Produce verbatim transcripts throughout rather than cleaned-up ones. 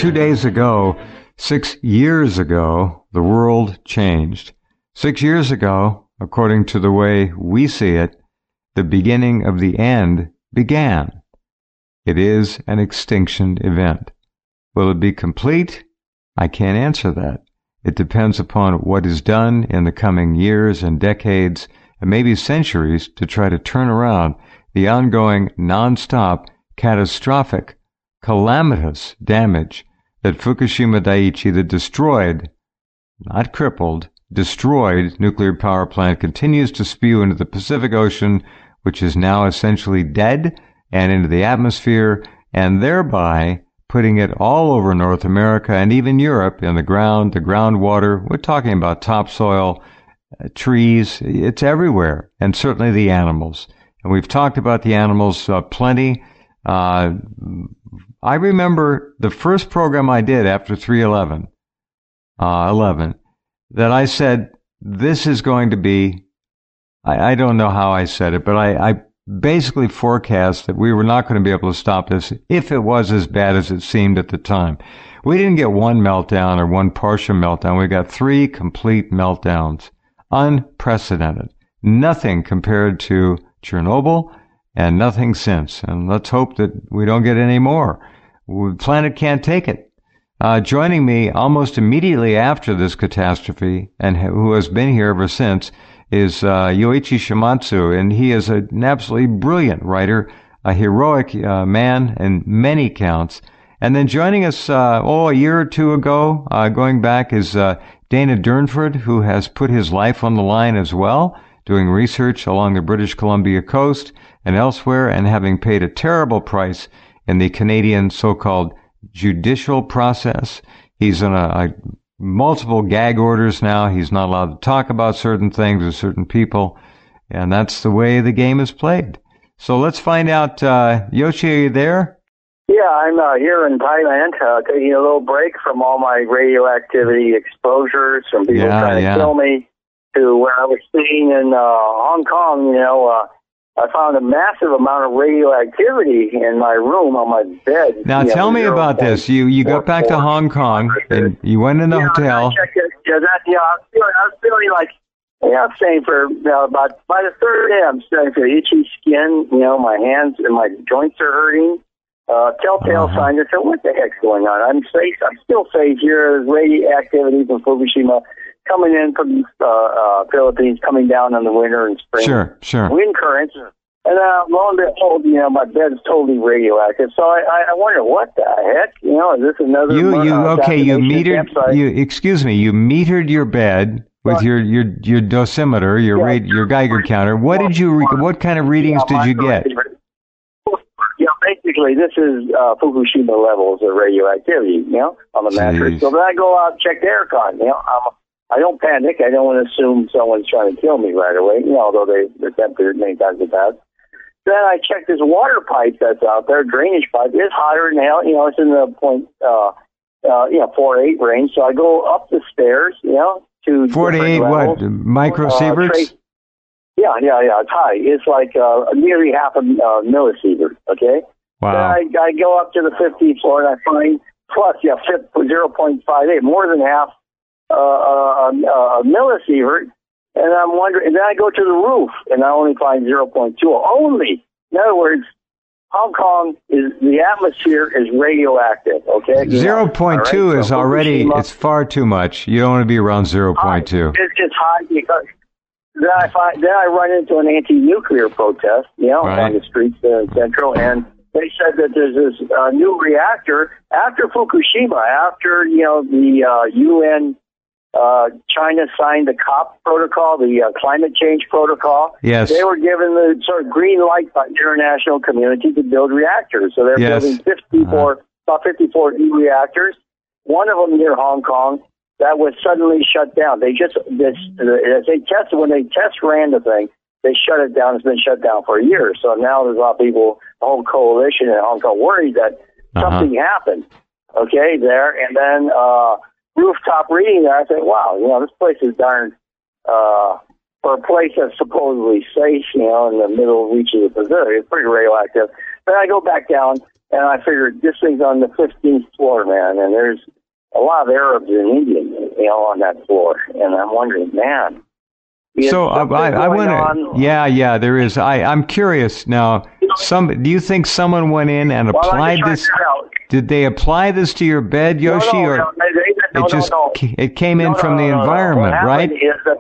two days ago, six years ago, the world changed. Six years ago, according to the way we see it, the beginning of the end began. It is an extinction event. Will it be complete? I can't answer that. It depends upon what is done in the coming years and decades, and maybe centuries, to try to turn around the ongoing, non-stop, catastrophic, calamitous damage that Fukushima Daiichi, the destroyed, not crippled, destroyed nuclear power plant, continues to spew into the Pacific Ocean, which is now essentially dead, and into the atmosphere, and thereby putting it all over North America and even Europe in the ground, the groundwater. We're talking about topsoil, uh, trees. It's everywhere, and certainly the animals. And we've talked about the animals uh, plenty. Uh, I remember the first program I did after three eleven, uh, eleven, that I said, this is going to be, I, I don't know how I said it, but I, I basically forecast that we were not going to be able to stop this if it was as bad as it seemed at the time. We didn't get one meltdown or one partial meltdown. We got three complete meltdowns. Unprecedented. Nothing compared to Chernobyl, and nothing since. And let's hope that we don't get any more. The planet can't take it. Uh, joining me almost immediately after this catastrophe, and who has been here ever since, is uh, Yoichi Shimatsu, and he is an absolutely brilliant writer, a heroic uh, man in many counts. And then joining us, uh, oh, a year or two ago, uh, going back, is uh, Dana Durnford, who has put his life on the line as well, doing research along the British Columbia coast and elsewhere, and having paid a terrible price in the Canadian so-called judicial process. He's in a, a multiple gag orders now. He's not allowed to talk about certain things with certain people, and that's the way the game is played. So let's find out. Uh, Yoshi, are you there? Yeah, I'm uh, here in Thailand, uh, taking a little break from all my radioactivity exposures, from people yeah, trying yeah. to kill me, to where I was staying in uh, Hong Kong. You know, uh, I found a massive amount of radioactivity in my room on my bed. Now, you tell know, me about this. You you got back to Hong Kong, and you went in the yeah, hotel. I checked it. Yeah, that, yeah, I was feeling, I was feeling like, yeah, I'm saying for you know, about, by the third day, I'm starting to itchy skin. You know, my hands and my joints are hurting. Uh, telltale uh-huh. sign. I said, what the heck's going on? I'm safe. I'm still safe here. There's radioactivity from Fukushima coming in from uh, uh, Philippines, coming down in the winter and spring. Sure, sure. Wind currents. And uh, lo and behold, you know, my bed is totally radioactive. So I, I, I wonder, what the heck? You know, is this another? You, you, uh, okay? You metered. campsite? You, excuse me. You metered your bed with your your your dosimeter, your Yeah. rate, your Geiger counter. What did you? Re- what kind of readings Yeah, did you my- get? Yeah, basically, this is uh, Fukushima levels of radioactivity, you know, on the mattress. Jeez. So then I go out and check the aircon, you know. I'm, I don't panic. I don't want to assume someone's trying to kill me right away, you know, although they attempted it many times in the past. Then I check this water pipe that's out there, drainage pipe. It's hotter than hell, you know, it's in the point, uh, uh, you know, four to eight range. So I go up the stairs, you know, to forty-eight what? Microsieverts? Uh, trace, Yeah, yeah, yeah. It's high. It's like uh, nearly half a uh, millisievert. Okay. Wow. Then I, I go up to the fifteenth floor and I find plus yeah, zero point five eight, more than half uh, uh, uh, a millisievert. And I'm wondering. And then I go to the roof and I only find zero point two. Only. In other words, Hong Kong is the atmosphere is radioactive. Okay. Zero point two right? is so already. Fukushima, It's far too much. You don't want to be around zero point two. It's just high because. Then I find, then I run into an anti-nuclear protest, you know, right. on the streets there in Central, and they said that there's this uh, new reactor after Fukushima, after you know the uh, U N, uh, China signed the COP protocol, the uh, climate change protocol. Yes. They were given the sort of green light by the international community to build reactors. So they're Yes. building fifty-four, uh-huh. about fifty-four new reactors. One of them near Hong Kong. That was suddenly shut down. They just, this, as they tested, when they test ran the thing, they shut it down. It's been shut down for a year. So now there's a lot of people, a whole coalition in Hong Kong worried that uh-huh. something happened, okay, there. And then uh, rooftop reading there, I think, wow, you know, this place is darn uh, for a place that's supposedly safe, you know, in the middle reaches of the Pacific. It's pretty radioactive. Then I go back down, and I figured this thing's on the fifteenth floor, man, and there's a lot of Arabs and Indians, you know, on that floor. And I'm wondering, man. So uh, I, I want to, yeah, yeah, there is. I, I'm curious now. Some, do you think someone went in and well, applied this? Did they apply this to your bed, Yoshi, no, no, or no, no, it just no, no. it came in no, from no, the no, environment, no. right? Is that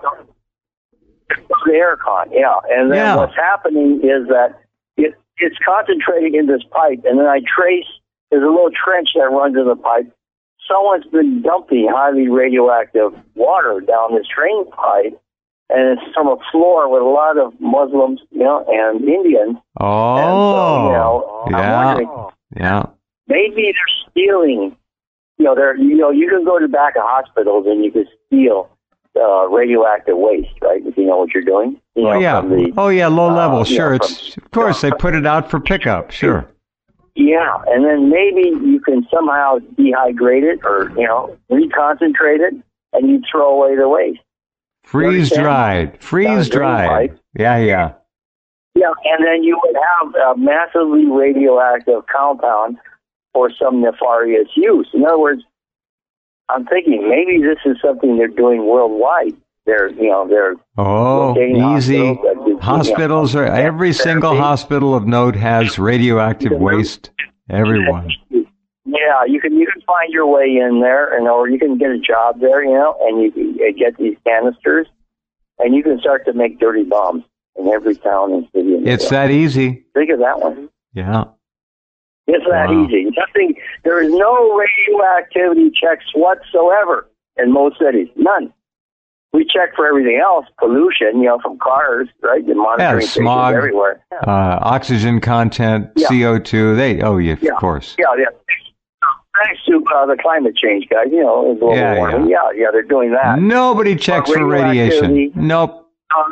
the, the air con, yeah. And then yeah. what's happening is that it it's concentrating in this pipe, and then I trace. There's a little trench that runs in the pipe. Someone's been dumping highly radioactive water down this drain pipe. And it's from a floor with a lot of Muslims, you know, and Indians. Oh, and so, you know, yeah, I'm wondering, yeah. Maybe they're stealing. You know, they're you know, you can go to back of hospitals and you can steal uh, radioactive waste, right? If you know what you're doing. You know, oh yeah, the, oh yeah, low level. Uh, sure, you know, it's from, of course you know, they put it out for pickup. Sure. Yeah, and then maybe you can somehow dehydrate it or you know reconcentrate it, and you throw away the waste. Freeze dried. Freeze dried. Yeah, yeah. Yeah, and then you would have a massively radioactive compound for some nefarious use. In other words, I'm thinking maybe this is something they're doing worldwide. They're, you know, they're oh easy. Hospitals, hospitals are every single hospital of note has radioactive waste. Everyone. Yeah, you can you can find your way in there, and or you can get a job there, you know, and you can get these canisters, and you can start to make dirty bombs in every town and city. It's that easy. Think of that one. Yeah. It's that wow. easy. Nothing. There is no radioactivity checks whatsoever in most cities. None. We check for everything else, pollution, you know, from cars, right? The monitoring yeah, smog, stations everywhere. Yeah. Uh, oxygen content, yeah. C O two. They, oh yeah, yeah. of course. Yeah, yeah. Thanks to uh, the climate change guys, you know, global yeah, warming. Yeah. yeah, yeah, they're doing that. Nobody checks for radiation. Nope.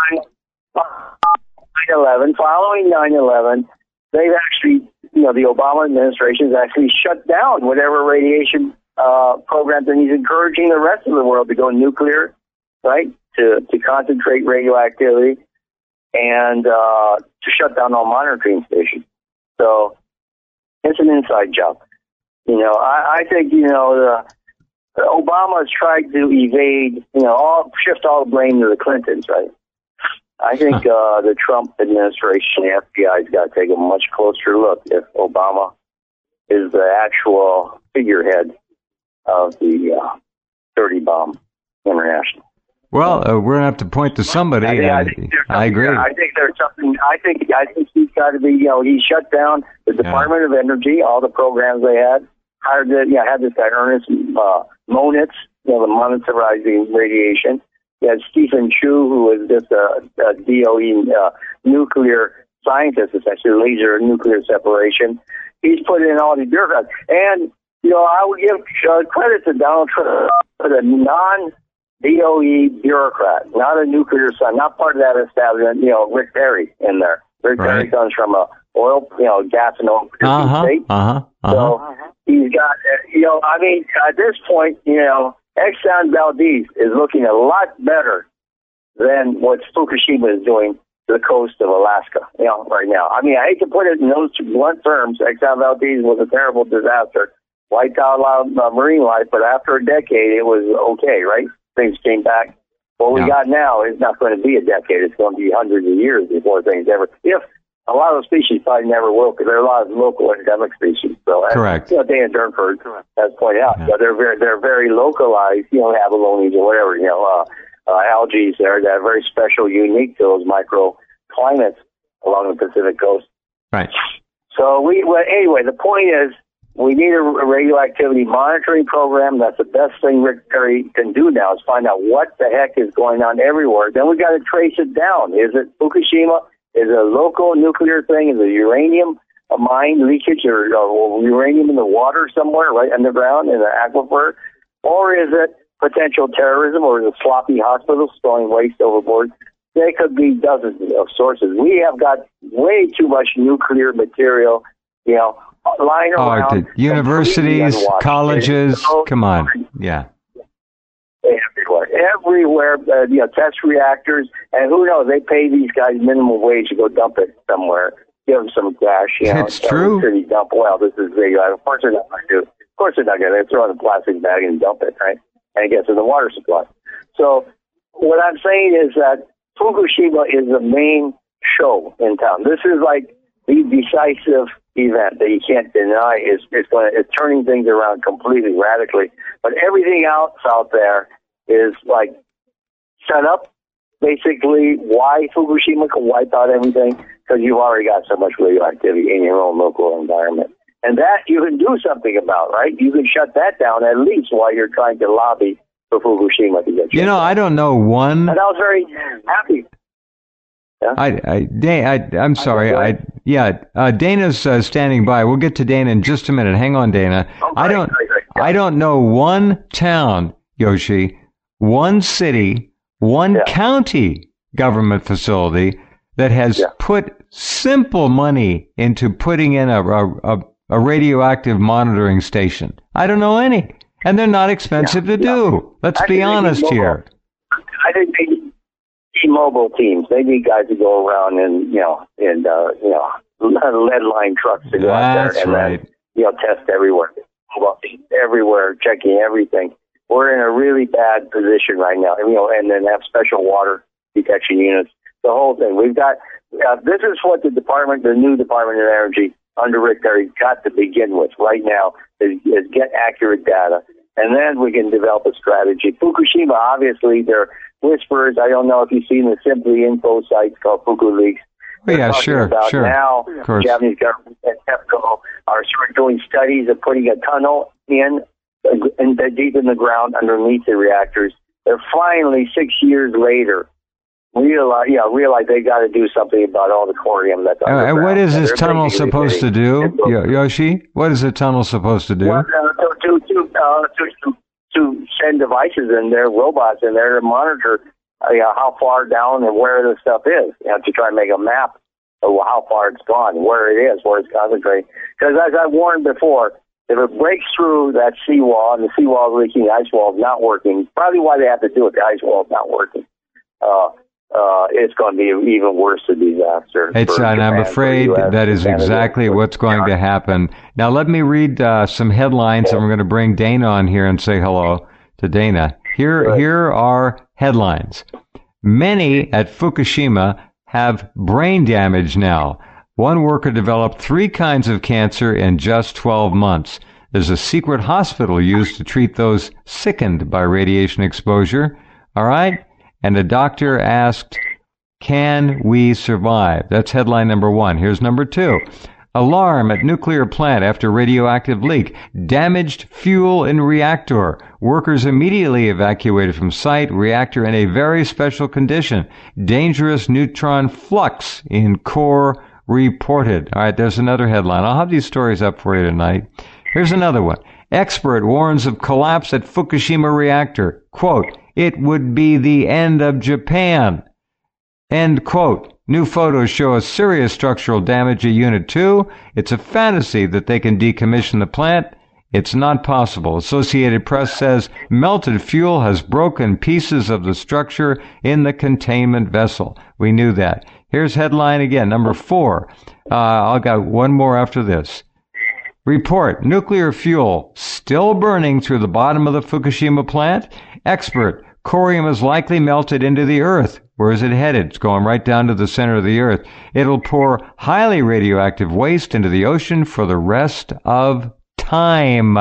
nine eleven, following nine eleven, they've actually, you know, the Obama administration has actually shut down whatever radiation uh, programs, and he's encouraging the rest of the world to go nuclear, right, to, to concentrate radioactivity and uh, to shut down all monitoring stations. So it's an inside job. You know, I, I think, you know, the, Obama has tried to evade, you know, all shift all the blame to the Clintons, right? I think uh, the Trump administration, the F B I's got to take a much closer look if Obama is the actual figurehead of the uh, dirty bomb international. Well, uh, we're gonna have to point to somebody. I, think, I, think I agree. I think there's something. I think I think he's got to be. You know, he shut down the Department yeah. of Energy, all the programs they had. Hired the, you know, had this guy Ernest uh, Moniz, you know, the monitorizing radiation. You had Stephen Chu, who was just a, a D O E uh, nuclear scientist, essentially laser nuclear separation. He's put in all these bureaucrats, and you know, I would give uh, credit to Donald Trump for the non. D O E bureaucrat, not a nuclear son, not part of that establishment. You know, Rick Perry in there. Rick right. Perry comes from a oil, you know, gas and oil producing uh-huh, state. Uh-huh, uh-huh. So he's got, you know, I mean, at this point, you know, Exxon Valdez is looking a lot better than what Fukushima is doing to the coast of Alaska, you know, right now. I mean, I hate to put it in those blunt terms. Exxon Valdez was a terrible disaster, wiped out a lot of uh, marine life, but after a decade, it was okay, right? Things came back. What we yeah. got now is not going to be a decade. It's going to be hundreds of years before things ever. If a lot of those species probably never will, because there are a lot of local endemic species. So, correct. As, you know, Dan Durnford has pointed out, yeah. so they're very, they're very localized. You know, abalones or whatever. You know, uh, uh, algae there that are very special, unique to those microclimates along the Pacific coast. Right. So we. Well, anyway, the point is. We need a radioactivity monitoring program. That's the best thing Rick Perry can do now is find out what the heck is going on everywhere. Then we got to trace it down. Is it Fukushima? Is it a local nuclear thing? Is it uranium, a mine leakage, or, or uranium in the water somewhere, right underground in the aquifer? Or is it potential terrorism, or is it sloppy hospitals throwing waste overboard? There could be dozens of sources. We have got way too much nuclear material, you know, lying around. Oh, universities, colleges, come on, yeah. Everywhere. everywhere, uh, you know, test reactors, and who knows, they pay these guys minimum wage to go dump it somewhere. Give them some cash, you know. It's true. City dump oil. This is big. Of course they're not going to do it. Of course they're not going to throw it in a plastic bag and dump it, right? And it gets in the water supply. So what I'm saying is that Fukushima is the main show in town. This is like the decisive event that you can't deny is is going to, it's turning things around completely, radically. But everything else out there is like set up. Basically, why Fukushima can wipe out everything? Because you've already got so much radioactivity in your own local environment. And that you can do something about, right? You can shut that down at least while you're trying to lobby for Fukushima to get shut You know, down. I don't know one. And I was very happy. Yeah? I, I, Dan, I, I'm sorry. I, yeah, uh, Dana's uh, standing by. We'll get to Dana in just a minute. Hang on, Dana. Oh, I great, don't, great, great. Yeah. I don't know one town, Yoshi, one city, one Yeah. county government facility that has Yeah. put simple money into putting in a, a, a radioactive monitoring station. I don't know any, and they're not expensive Yeah, to yeah. do. Let's I be think they need honest mobile. here. I think they need T-Mobile teams. They need guys to go around and, you know, and, uh, you know, lead line trucks to go out That's there and right. then, you know, test everywhere. Mobile teams everywhere, checking everything. We're in a really bad position right now, you know, and then have special water detection units. The whole thing. We've got, uh, this is what the department, the new Department of Energy under Rick Perry got to begin with right now is, is get accurate data. And then we can develop a strategy. Fukushima, obviously, they're whispers. I don't know if you've seen the Simply Info sites called FukuLeaks. Oh, yeah, They're talking sure, about sure. Now, Of course. the Japanese government and TEPCO are sort of doing studies of putting a tunnel in, in deep in the ground underneath the reactors. They're finally, six years later, realize, yeah, realize they got to do something about all the corium that's Uh, and underground. what is And this they're tunnel basically supposed to getting- do, Yo- Yoshi? What is the tunnel supposed to do? Well, uh, to to uh, to, to to send devices in there, robots in there to monitor uh, you know, how far down and where the stuff is, you know, to try and make a map of how far it's gone, where it is, where it's concentrating. Because as I warned before, if it breaks through that seawall and the seawall is leaking, the ice wall is not working, probably why they have to do it, the ice wall is not working. Uh, uh, it's going to be even worse a disaster. It's, for and I'm Japan, for afraid U S, that is Canada, exactly for- what's going to happen. Now, let me read uh, some headlines, and we're going to bring Dana on here and say hello to Dana. Here, Right. here are headlines. Many at Fukushima have brain damage now. One worker developed three kinds of cancer in just twelve months. There's a secret hospital used to treat those sickened by radiation exposure. All right? And a doctor asked, can we survive? That's headline number one. Here's number two. Alarm at nuclear plant after radioactive leak. Damaged fuel in reactor. Workers immediately evacuated from site. Reactor in a very special condition. Dangerous neutron flux in core reported. All right, there's another headline. I'll have these stories up for you tonight. Here's another one. Expert warns of collapse at Fukushima reactor. Quote, it would be the end of Japan. End quote. New photos show a serious structural damage at Unit two. It's a fantasy that they can decommission the plant. It's not possible. Associated Press says melted fuel has broken pieces of the structure in the containment vessel. We knew that. Here's headline again, number four. Uh, I'll got one more after this. Report, nuclear fuel still burning through the bottom of the Fukushima plant. Expert, corium is likely melted into the earth. Where is it headed? It's going right down to the center of the earth. It'll pour highly radioactive waste into the ocean for the rest of time.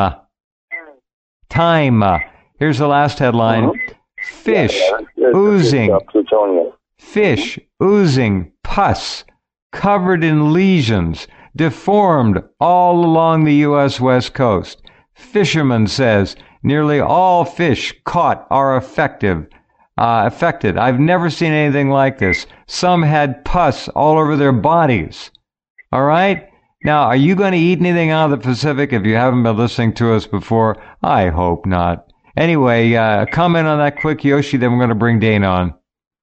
Time. Here's the last headline. Fish Yeah, yeah. It's- oozing. it's, uh, plutonium. Fish oozing pus, covered in lesions, deformed all along the U S West Coast. Fisherman says nearly all fish caught are effective, uh, affected. I've never seen anything like this. Some had pus all over their bodies. All right? Now, are you going to eat anything out of the Pacific if you haven't been listening to us before? I hope not. Anyway, uh, comment on that quick, Yoshi, then we're going to bring Dana on.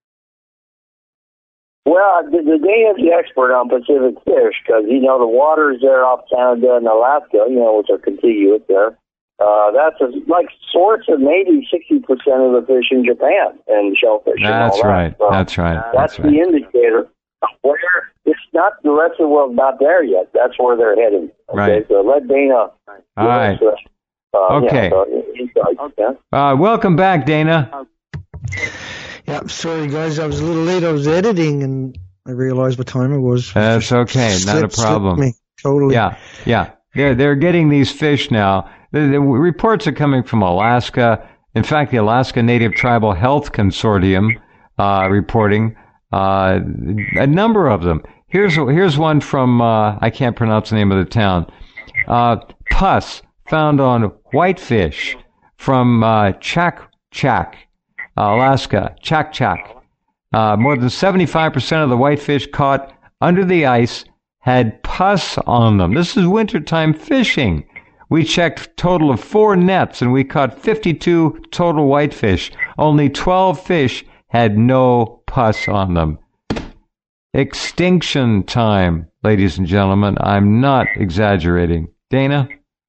Well, the, the Dana's the expert on Pacific fish because, you know, the waters there off Canada and Alaska, you know, which are contiguous there, Uh, that's a, like source of maybe sixty percent of the fish in Japan and shellfish. That's and all right. That. So that's right. That's, that's the right. indicator. Where it's not, the rest of the world's not there yet. That's where they're heading. Okay? Right. So let Dana. All right. Us, uh, okay. Yeah, so, yeah. Uh, welcome back, Dana. Yeah, sorry guys, I was a little late. I was editing and I realized what time it was. That's Just okay. Not a slipped- problem. slipped me. Totally. Yeah. Yeah. They're, they're getting these fish now. The, the reports are coming from Alaska. In fact, the Alaska Native Tribal Health Consortium uh, reporting uh, a number of them. Here's here's one from, uh, I can't pronounce the name of the town. Uh, pus found on whitefish from uh, Chak Chak, Alaska. Chak Chak. Uh, more than seventy-five percent of the whitefish caught under the ice had pus on them. This is wintertime fishing. We checked a total of four nets and we caught fifty-two total whitefish. Only twelve fish had no pus on them. Extinction time, ladies and gentlemen. I'm not exaggerating. Dana?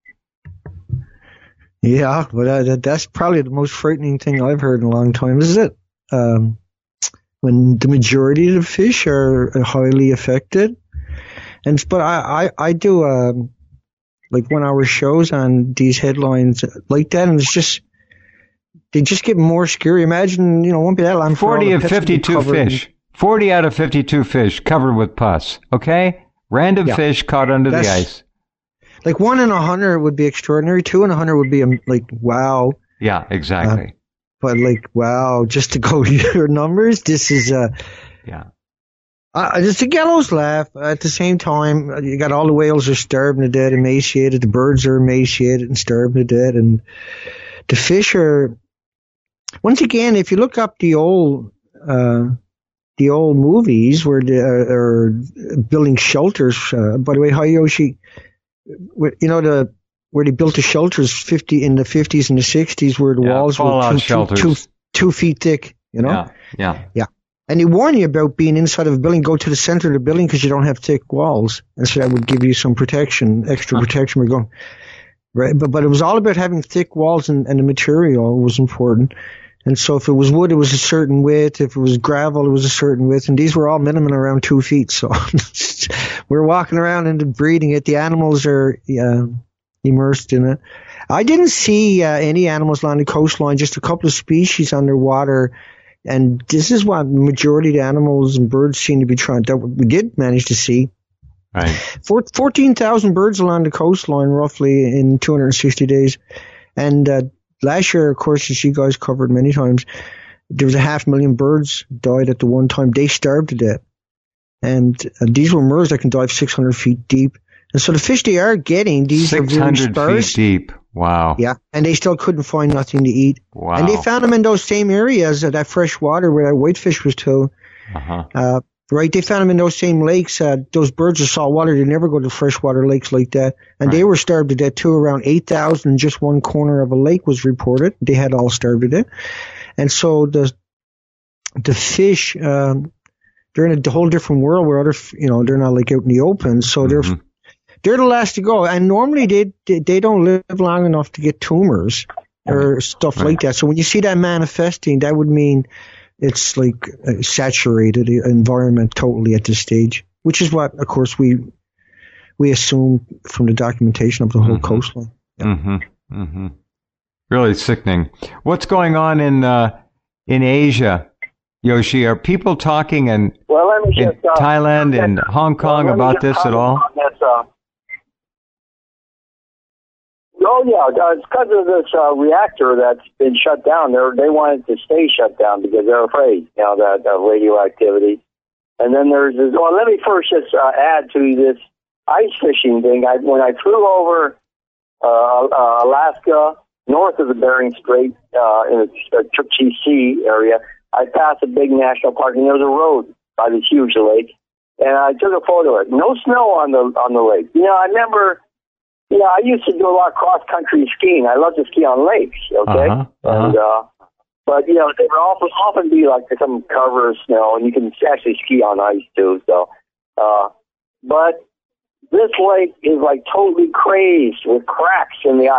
Yeah, but uh, that's probably the most frightening thing I've heard in a long time, is it? Um, when the majority of the fish are highly affected. And but I, I, I do um, like one hour shows on these headlines like that, and it's just they just get more scary. Imagine, you know, it won't be that long. Forty of fifty-two fish. Forty out of fifty-two fish covered with pus. Okay, random Yeah. fish caught under That's- the ice. Like one in a hundred would be extraordinary. Two in a hundred would be um, like wow. Yeah, exactly. But like wow, just to go your numbers, this is uh, yeah. Uh, it's a gallows laugh. At the same time, uh, you got all the whales are starving to death, emaciated. The birds are emaciated and starving to death, and the fish are. Once again, if you look up the old, uh, the old movies where they are, are building shelters. Uh, by the way, Hayoshi, you know the where they built the shelters fifty in the fifties and the sixties, where the Yeah, walls were fallout two, shelters. two, two, two feet thick. You know. Yeah. Yeah. Yeah. And they warn you about being inside of a building. Go to the center of the building because you don't have thick walls. And so that would give you some protection, extra protection. We're going, right? But, but it was all about having thick walls, and, and the material was important. And so if it was wood, it was a certain width. If it was gravel, it was a certain width. And these were all minimum around two feet. So we're walking around and breeding it. The animals are uh, immersed in it. I didn't see uh, any animals along the coastline, just a couple of species underwater. And this is what the majority of the animals and birds seem to be trying to, we did manage to see. Right. fourteen thousand birds along the coastline roughly in two hundred sixty days. And uh, last year, of course, as you guys covered many times, there was a half million birds died at the one time. They starved to death. And uh, these were murres that can dive six hundred feet deep. And so the fish they are getting, these are very six hundred sparse. feet deep. Wow. Yeah, and they still couldn't find nothing to eat. Wow. And they found them in those same areas, uh, that fresh water where that whitefish was too. Uh-huh. Uh, right, they found them in those same lakes. Uh, those birds are saltwater. They never go to freshwater lakes like that. And Right. they were starved to death too. Around eight thousand in just one corner of a lake was reported. They had all starved to death. And so the the fish, um, they're in a whole different world where other, you know, they're not like out in the open. So they're Mhm. they're the last to go. And normally they they, they don't live long enough to get tumors or stuff Right. like that. So when you see that manifesting, that would mean it's like a saturated environment totally at this stage, which is what, of course, we we assume from the documentation of the whole Mhm. coastline. Mm-hmm. Mm-hmm. Really sickening. What's going on in uh, in Asia, Yoshi? Are people talking in, Well, let me in just uh, Thailand and Hong Kong well, let me about just this at comment all? on this, uh, Oh yeah, uh, it's because of this uh, reactor that's been shut down. They they wanted to stay shut down because they're afraid, you know, that of radioactivity. And then there's this. Well, let me first just uh, add to this ice fishing thing. I, when I flew over uh, uh, Alaska, north of the Bering Strait, uh, in the Chukchi Sea area, I passed a big national park, and there was a road by this huge lake, and I took a photo of it. No snow on the on the lake. You know, I remember. You know, I used to do a lot of cross-country skiing. I love to ski on lakes, okay? Uh-huh, uh-huh. And, uh, but, you know, there will often, often be, like, some cover of snow, and you can actually ski on ice, too. So, uh, but this lake is, like, totally crazed with cracks in the ice.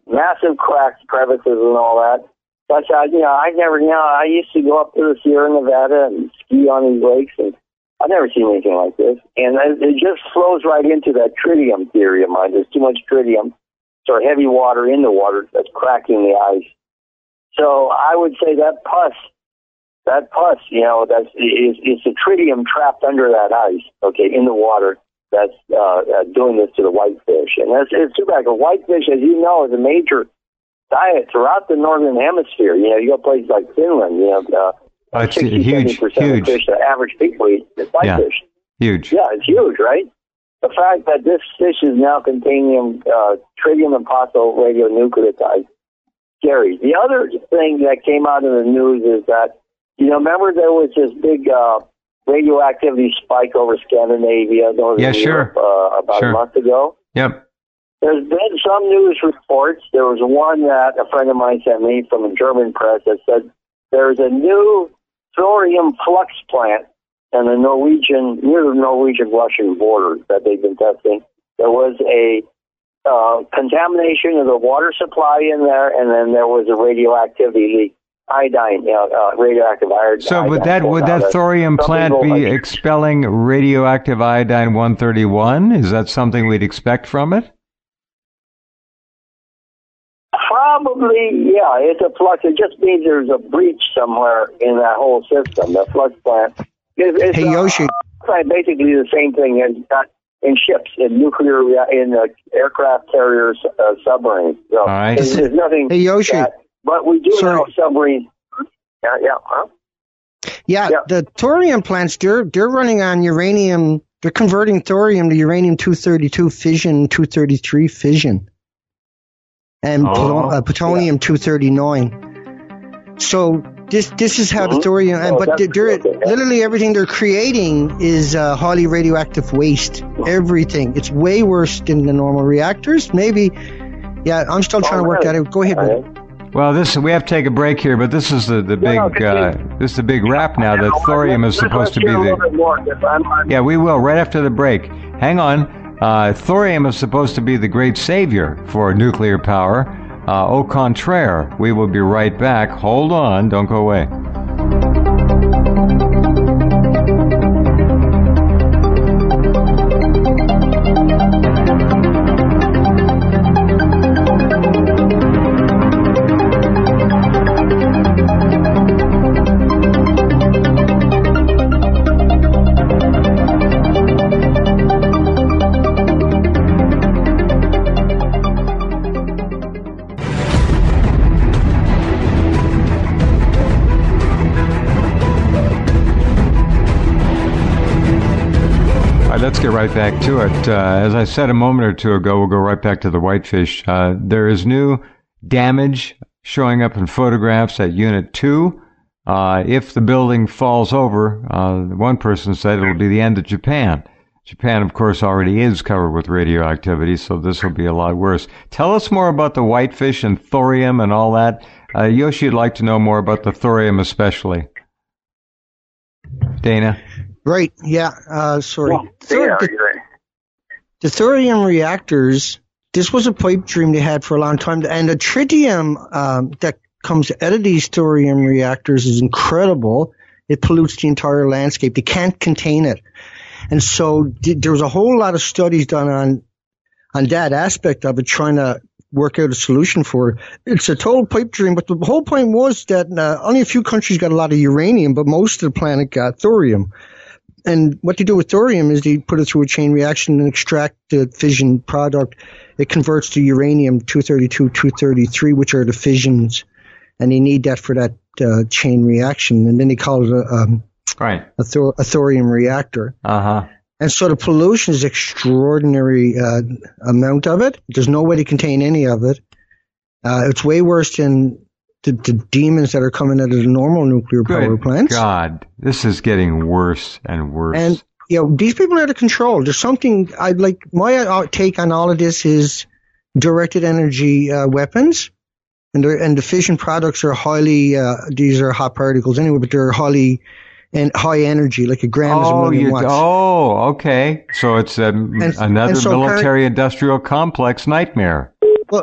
massive cracks, crevices, and all that. But, uh, you know, I never, you know, I used to go up to the Sierra Nevada and ski on these lakes, and I've never seen anything like this. And it just flows right into that tritium theory of mine. There's too much tritium, so heavy water in the water that's cracking the ice. So I would say that pus, that pus, you know, that's is is the tritium trapped under that ice, okay, in the water. That's uh, uh, doing this to the whitefish, and that's it's too bad. The whitefish, as you know, is a major diet throughout the northern hemisphere. You know, you go places like Finland. You know, uh, oh, it's sixty, huge, percent huge. of fish the average people eat is whitefish. Yeah, huge. Yeah, it's huge, right? The fact that this fish is now containing uh, tritium and phosphoradionucleotides, scary. The other thing that came out in the news is that, you know, remember there was this big uh, radioactivity spike over Scandinavia, northern yeah, sure. Europe, uh, about sure. a month ago? Yep. There's been some news reports. There was one that a friend of mine sent me from a German press that said there's a new thorium flux plant in the Norwegian, near the Norwegian-Russian border that they've been testing. There was a uh, contamination of the water supply in there, and then there was a radioactivity leak. Iodine, you know, uh, radioactive iodine. So would that would that thorium plant be like expelling radioactive iodine one thirty-one? Is that something we'd expect from it? Probably, yeah. It's a flux. It just means there's a breach somewhere in that whole system. The flux plant. It's, it's, hey, Yoshi. Uh, basically the same thing as uh, in ships, in nuclear, in uh, aircraft carriers, uh, submarines. So all right. There's, there's nothing. Hey, Yoshi. That, but we do Sorry. know submarines. Yeah, yeah, huh? Yeah, yeah, the thorium plants, they're, they're running on uranium. They're converting thorium to uranium two thirty-two fission, two thirty-three fission, and oh, pl- uh, plutonium two thirty-nine. So this this is how mm-hmm. the thorium, oh, but they're, they're okay, yeah. literally everything they're creating is uh, highly radioactive waste. Everything. It's way worse than the normal reactors. Maybe, yeah, I'm still trying oh, to work really? that out. Go ahead, All man. right. Well, this we have to take a break here, but this is the the big no, no, uh, this is the big wrap now. That thorium is supposed to be the yeah. We will right after the break. Hang on. Uh, thorium is supposed to be the great savior for nuclear power. Uh, au contraire. We will be right back. Hold on. Don't go away. Let's get right back to it. Uh, as I said a moment or two ago, we'll go right back to the whitefish. Uh, there is new damage showing up in photographs at Unit two. Uh, if the building falls over, uh, one person said it will be the end of Japan. Japan, of course, already is covered with radioactivity, so this will be a lot worse. Tell us more about the whitefish and thorium and all that. Uh, Yoshi would like to know more about the thorium especially. Dana? Right, yeah, uh, sorry. Yeah, Thor- yeah, the, the thorium reactors, this was a pipe dream they had for a long time, and the tritium um, that comes out of these thorium reactors is incredible. It pollutes the entire landscape. They can't contain it. And so th- there was a whole lot of studies done on on that aspect of it, trying to work out a solution for it. It's a total pipe dream, but the whole point was that uh, only a few countries got a lot of uranium, but most of the planet got thorium. And what they do with thorium is they put it through a chain reaction and extract the fission product. It converts to uranium two thirty-two, two thirty-three, which are the fissions, and they need that for that uh, chain reaction. And then they call it a, um, right. a, thor- a thorium reactor. Uh-huh. And so the pollution is extraordinary uh, amount of it. There's no way to contain any of it. Uh, it's way worse than the, the demons that are coming out of the normal nuclear Good power plants. God, this is getting worse and worse. And, you know, these people are out of control. There's something, I like, my take on all of this is directed energy uh, weapons. And, and the fission products are highly, uh, these are hot particles anyway, but they're highly and high energy, like a gram is a oh, million you, watts. oh, okay. So it's um, And- another and so military-industrial complex nightmare. Well,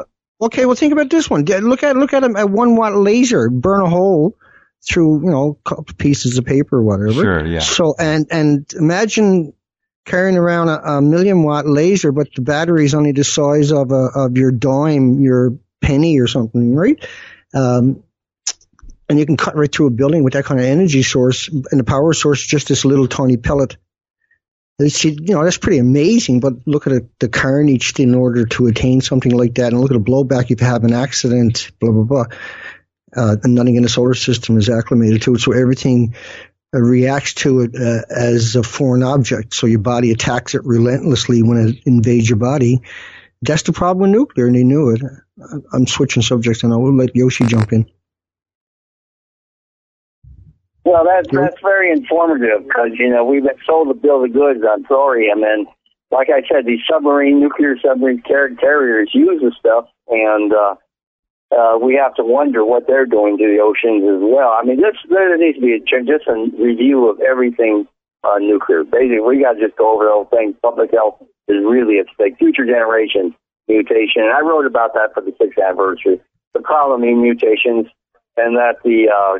Okay, well, think about this one. Look at look at a, a one watt laser burn a hole through, you know, a couple pieces of paper or whatever. Sure, yeah. So and and imagine carrying around a, a million watt laser, but the battery is only the size of a of your dime, your penny or something, right? Um, and you can cut right through a building with that kind of energy source, and the power source is just this little tiny pellet. It's, you know, that's pretty amazing, but look at it, the carnage in order to attain something like that, and look at the blowback if you have an accident, blah, blah, blah. Uh, and nothing in the solar system is acclimated to it, so everything uh, reacts to it uh, as a foreign object, so your body attacks it relentlessly when it invades your body. That's the problem with nuclear, and they knew it. I'm switching subjects, and I will let Yoshi jump in. Well, that's, that's very informative because, you know, we've been sold a bill of goods on thorium. And like I said, these submarine, nuclear submarine car- carriers use the stuff. And uh, uh, we have to wonder what they're doing to the oceans as well. I mean, this, there needs to be a, just a review of everything uh, nuclear. Basically, we got to just go over the whole thing. Public health is really at stake. Future generations, mutation. And I wrote about that for the sixth anniversary. The problem in mutations and that the... Uh,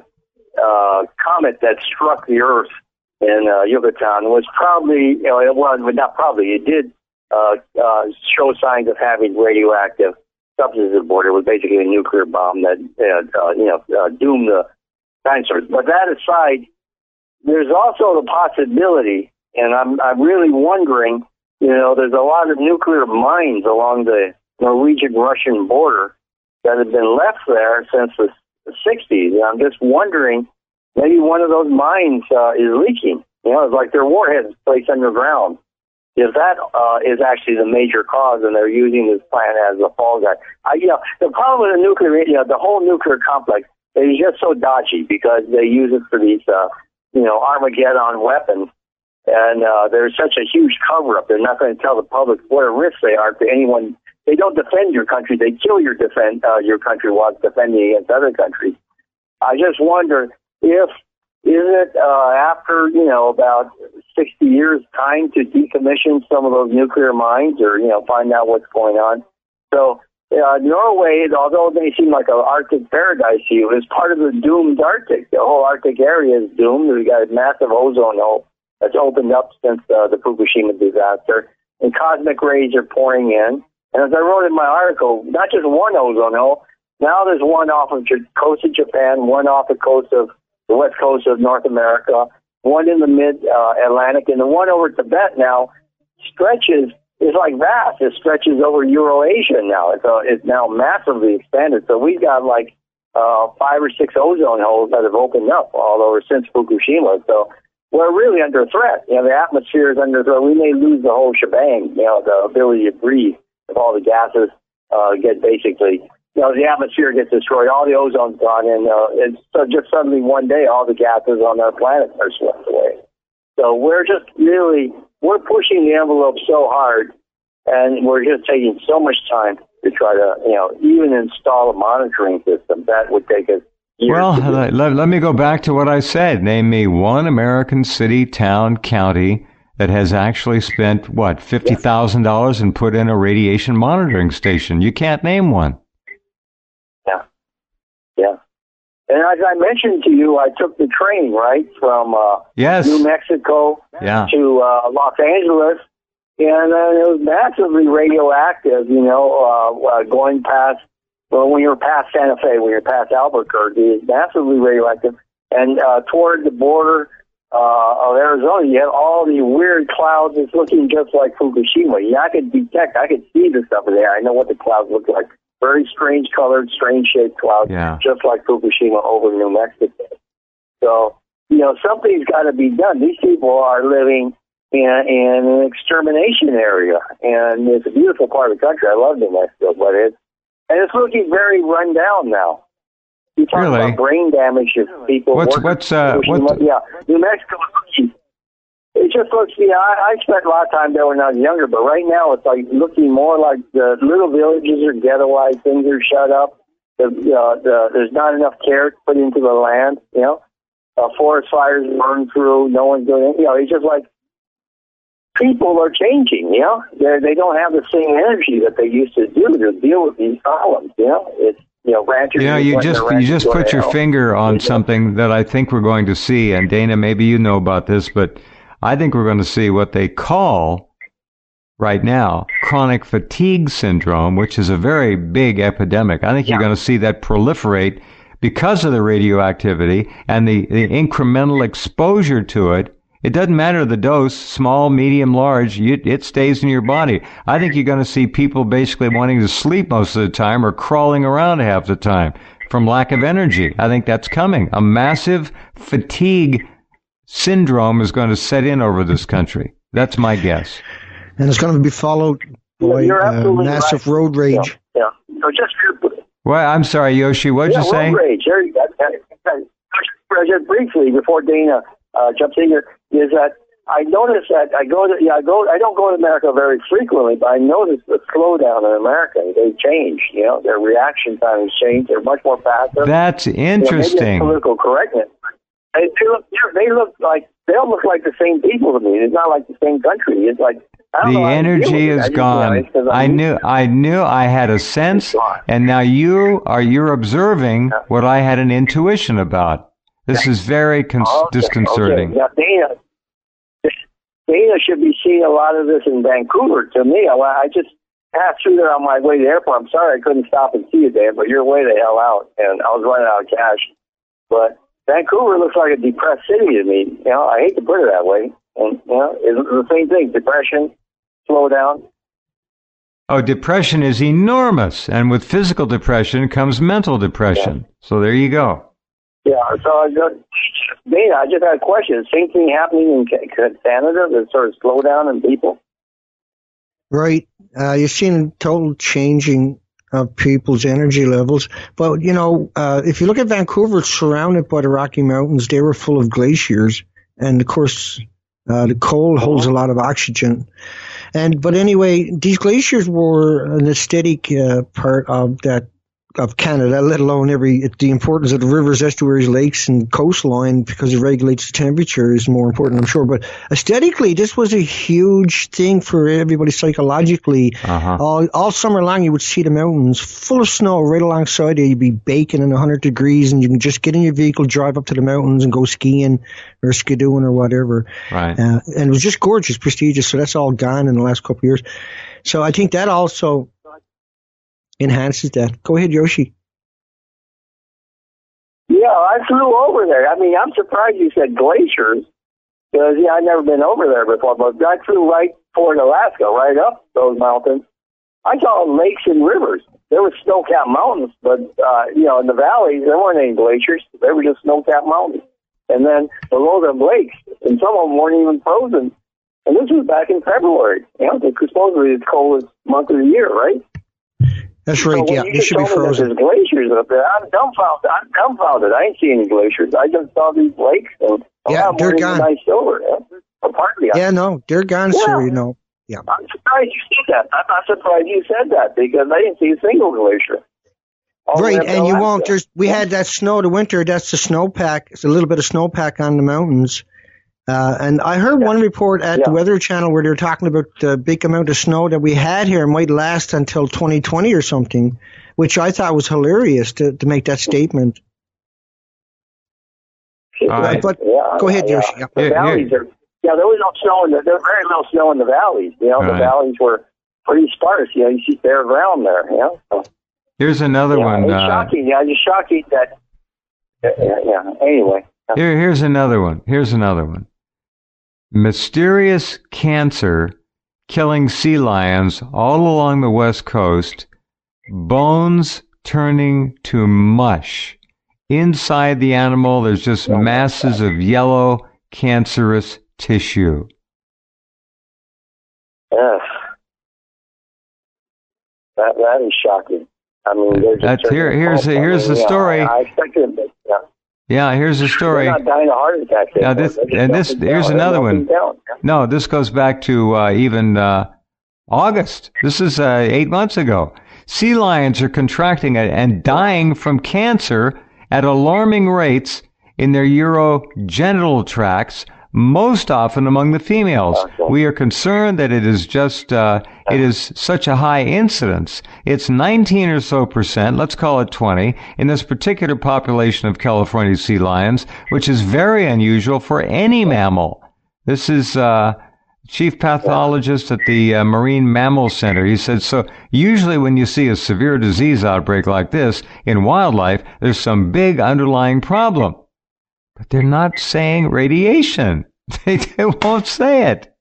Uh, comet that struck the Earth in uh, Yucatan was probably, you know, it was, not probably, it did uh, uh, show signs of having radioactive substances aboard. It was basically a nuclear bomb that, uh, uh, you know, uh, doomed the dinosaurs. But that aside, there's also the possibility, and I'm, I'm really wondering, you know, there's a lot of nuclear mines along the Norwegian-Russian border that have been left there since the the sixties. I'm just wondering, maybe one of those mines uh, is leaking. You know, it's like their warheads placed underground. If that uh, is actually the major cause, and they're using this plant as a fall guy. I, you know, the problem with the nuclear, you know, the whole nuclear complex is just so dodgy because they use it for these, uh, you know, Armageddon weapons. And uh, there's such a huge cover-up. They're not going to tell the public what a risk they are to anyone. They don't defend your country. They kill your defend uh, your country while defending against other countries. I just wonder if, is it uh, after, you know, about sixty years time to decommission some of those nuclear mines or, you know, find out what's going on. So uh, Norway, although it may seem like an Arctic paradise to you, is part of the doomed Arctic. The whole Arctic area is doomed. We've got a massive ozone hole that's opened up since uh, the Fukushima disaster. And cosmic rays are pouring in. And as I wrote in my article, not just one ozone hole, now there's one off of the coast of Japan, one off the coast of the west coast of North America, one in the mid-Atlantic, uh, and the one over Tibet now stretches, is like vast. It stretches over Eurasia now. It's, uh, it's now massively expanded. So we've got like uh, five or six ozone holes that have opened up all over since Fukushima. So we're really under threat. You know, the atmosphere is under threat. We may lose the whole shebang, you know, the ability to breathe. If all the gases uh, get basically, you know, the atmosphere gets destroyed, all the ozone's gone, and uh, it's so just suddenly one day all the gases on our planet are swept away. So we're just really, we're pushing the envelope so hard, and we're just taking so much time to try to, you know, even install a monitoring system. That would take us years. Well, let, let me go back to what I said. Name me one American city, town, county that has actually spent, what, fifty thousand dollars and put in a radiation monitoring station. You can't name one. Yeah. Yeah. And as I mentioned to you, I took the train, right, from uh, yes. New Mexico yeah. to uh, Los Angeles, and uh, it was massively radioactive, you know, uh, uh, going past, well, when you're past Santa Fe, when you're past Albuquerque, it's massively radioactive. And uh, toward the border Uh, of Arizona, you have all the weird clouds. It's looking just like Fukushima. Yeah, I could detect, I could see the stuff there. I know what the clouds look like. Very strange colored, strange shaped clouds, yeah. just like Fukushima over New Mexico. So, you know, something's got to be done. These people are living in, in an extermination area, and it's a beautiful part of the country. I love New Mexico, but it's, and it's looking very run down now. You talk really? about brain damage of people. What's what's uh what? Yeah, New Mexico. It just looks. Yeah, I, I spent a lot of time there when I was younger, but right now it's like looking more like the little villages are ghettoized. Things are shut up. The, uh, the there's not enough care put into the land. You know, uh, forest fires burn through. No one's doing it. You know, it's just like people are changing, you know. They they don't have the same energy that they used to do to deal with these problems, you know. It's, you know, ranchers... You know, you just, you just put your finger on something that I think we're going to see, and Dana, maybe you know about this, but I think we're going to see what they call right now chronic fatigue syndrome, which is a very big epidemic. I think yeah. you're going to see that proliferate because of the radioactivity and the, the incremental exposure to it. It doesn't matter the dose, small, medium, large, you, it stays in your body. I think you're going to see people basically wanting to sleep most of the time or crawling around half the time from lack of energy. I think that's coming. A massive fatigue syndrome is going to set in over this country. That's my guess. And it's going to be followed by uh, massive right. road rage. Yeah. yeah. So just well, I'm sorry, Yoshi, what did yeah, you say? Road rage. Just briefly, before Dana uh, jumps in here, is that I notice that I go to, yeah, I go, I don't go to America very frequently, but I notice the slowdown in America. They change, you know, their reaction time has changed. They're much more passive. That's interesting. You know, maybe it's political correctness. They look, they look like, they don't look like the same people to me. It's not like the same country. It's like, I don't the know energy is gone. I knew, I knew I had a sense, and now you are, you're observing yeah. what I had an intuition about. This yeah. is very con- okay. disconcerting. Okay. Now, Dana, Dana should be seeing a lot of this in Vancouver. To me, I, I just passed through there on my way to the airport. I'm sorry I couldn't stop and see you there, but you're way the hell out, and I was running out of cash. But Vancouver looks like a depressed city to me. You know, I hate to put it that way. And, you know, it's the same thing, depression, slow down. Oh, depression is enormous, and with physical depression comes mental depression. Yeah. So there you go. Yeah, so I just, Dana, I just had a question. Same thing happening in Canada, the sort of slowdown in people? Right. Uh, you've seen total changing of people's energy levels. But, you know, uh, if you look at Vancouver, it's surrounded by the Rocky Mountains. They were full of glaciers. And, of course, uh, the cold holds a lot of oxygen. And But anyway, these glaciers were an aesthetic uh, part of that of Canada, let alone every the importance of the rivers, estuaries, lakes, and coastline, because it regulates the temperature is more important, I'm sure. But aesthetically, this was a huge thing for everybody psychologically. Uh-huh. All, all summer long, you would see the mountains full of snow right alongside you. You'd be baking in one hundred degrees, and you can just get in your vehicle, drive up to the mountains, and go skiing or skidooing or whatever. Right. Uh, and it was just gorgeous, prestigious. So that's all gone in the last couple of years. So I think that also enhances that. Go ahead, Yoshi. Yeah, I flew over there. I mean, I'm surprised you said glaciers, because, yeah, I've never been over there before, but I flew right toward Alaska, right up those mountains. I saw lakes and rivers. There were snow-capped mountains, but, uh, you know, in the valleys, there weren't any glaciers. They were just snow-capped mountains. And then below them lakes, and some of them weren't even frozen. And this was back in February. You know, it's supposedly the coldest month of the year, right? That's right, so yeah. They should be frozen. There's glaciers up there. I'm dumbfounded. I'm dumbfounded. I ain't seen any glaciers. I just saw these lakes. And yeah, they're gone. Nice over. Yeah, partly, yeah no, they're gone, yeah. sir, you know. Yeah. I'm surprised you said that. I'm not surprised you said that, because I didn't see a single glacier. All right, and you won't. There's, we yeah. had that snow the winter. That's the snowpack. It's a little bit of snowpack on the mountains. Uh, and I heard yeah. one report at yeah. the Weather Channel where they were talking about the big amount of snow that we had here might last until twenty twenty or something, which I thought was hilarious to, to make that statement. Uh, but yeah, go ahead, yeah. Yoshi. Yeah. The valleys are, yeah, there was no snow in the, there was very little snow in the valleys. You know, right. the valleys were pretty sparse. You know, you see bare ground there. You know. So, here's another yeah, one. It's uh, shocking. Yeah, it's shocking that. Yeah. yeah. Anyway. Here, here's another one. Here's another one. Mysterious cancer killing sea lions all along the West Coast, bones turning to mush. Inside the animal, there's just masses of yellow, cancerous tissue. Yes. That, that is shocking. I mean, That's, here, here's, the, here's the story. Yeah, I expected it. Yeah. Yeah, here's the story. They're not dying of heart attacks. Now this, and this, here's another one. No, this goes back to uh, even uh, August. This is uh, eight months ago. Sea lions are contracting and dying from cancer at alarming rates in their urogenital tracts. most often among the females. Okay. We are concerned that it is just, uh, it is such a high incidence. It's nineteen or so percent, let's call it twenty, in this particular population of California sea lions, which is very unusual for any mammal. This is, uh, chief pathologist at the uh, Marine Mammal Center. He said, so usually when you see a severe disease outbreak like this in wildlife, there's some big underlying problem. But they're not saying radiation. They, they won't say it.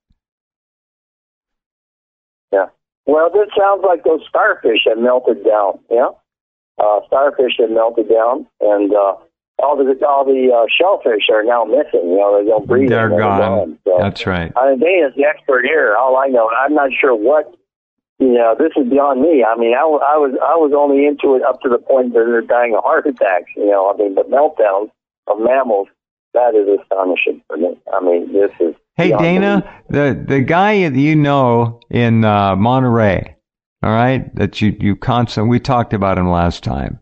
Yeah. Well, this sounds like those starfish that melted down. Yeah. Uh, starfish that melted down, and uh, all the all the uh, shellfish are now missing. You know, they don't breathe. They're gone. gone. So, That's right. I mean, Dana's the expert here. All I know, I'm not sure what. You know, this is beyond me. I mean, I, w- I was I was only into it up to the point that they're dying of heart attacks. You know, I mean, the meltdowns of mammals, that is astonishing for me. I mean, this is. Hey, Dana, me. the the guy that you know in uh, Monterey, all right, that you you constantly we talked about him last time.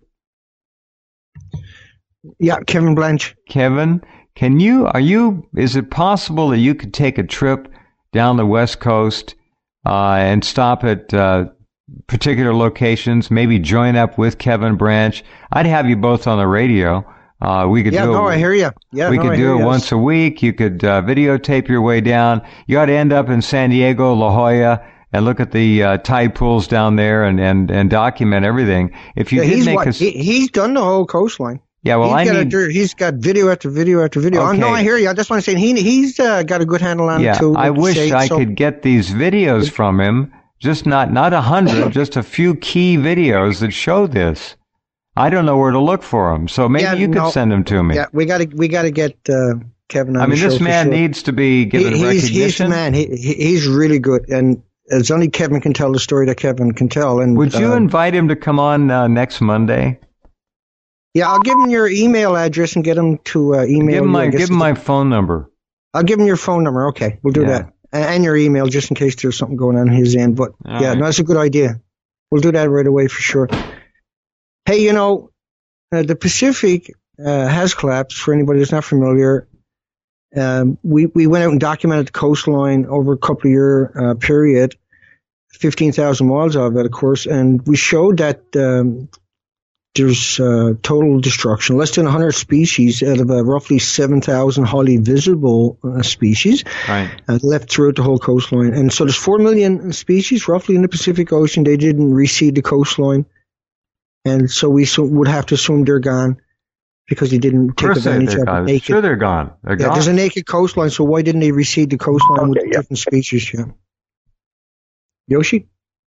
Yeah, Kevin Blanch. Kevin, can you, are you, is it possible that you could take a trip down the West Coast uh, and stop at uh, particular locations, maybe join up with Kevin Branch? I'd have you both on the radio. Uh, we could yeah, do no, it, I hear you. Yeah, we no, could I do hear it you, once yes. a week. You could uh, videotape your way down. You ought to end up in San Diego, La Jolla, and look at the uh, tide pools down there and, and, and document everything. If you yeah, did he's make what, a... he, he's done the whole coastline. Yeah, well, he's I got need... A, he's got video after video after video. Okay. Oh, no, I hear you. I just want to say he, he's uh, got a good handle on yeah, it, too. I wish say, I so. could get these videos from him. Just not, not a hundred, just a few key videos that show this. I don't know where to look for them, so maybe yeah, you could no, send them to me. Yeah, we got to we got to get uh, Kevin on I mean, the show this man sure. needs to be given he, he's, recognition. He's the man. He, he, he's really good, and it's only Kevin can tell the story that Kevin can tell. And would you uh, invite him to come on uh, next Monday? Yeah, I'll give him your email address and get him to uh, email give him you. my give him my phone number. I'll give him your phone number. Okay, we'll do yeah. that, and your email just in case there's something going on his end. But All yeah, right. no, that's a good idea. We'll do that right away for sure. Hey, you know, uh, the Pacific uh, has collapsed. For anybody who's not familiar, um, we we went out and documented the coastline over a couple of year uh, period, fifteen thousand miles of it, of course, and we showed that. Um, There's uh, total destruction. Less than one hundred species out of uh, roughly seven thousand highly visible uh, species right. uh, left throughout the whole coastline. And so there's four million species roughly in the Pacific Ocean. They didn't reseed the coastline. And so we so would have to assume they're gone because they didn't take advantage of it. Naked. Sure, they're gone. They're yeah, gone. There's a naked coastline, so why didn't they reseed the coastline Okay, with yeah. different species? Yeah. Yoshi?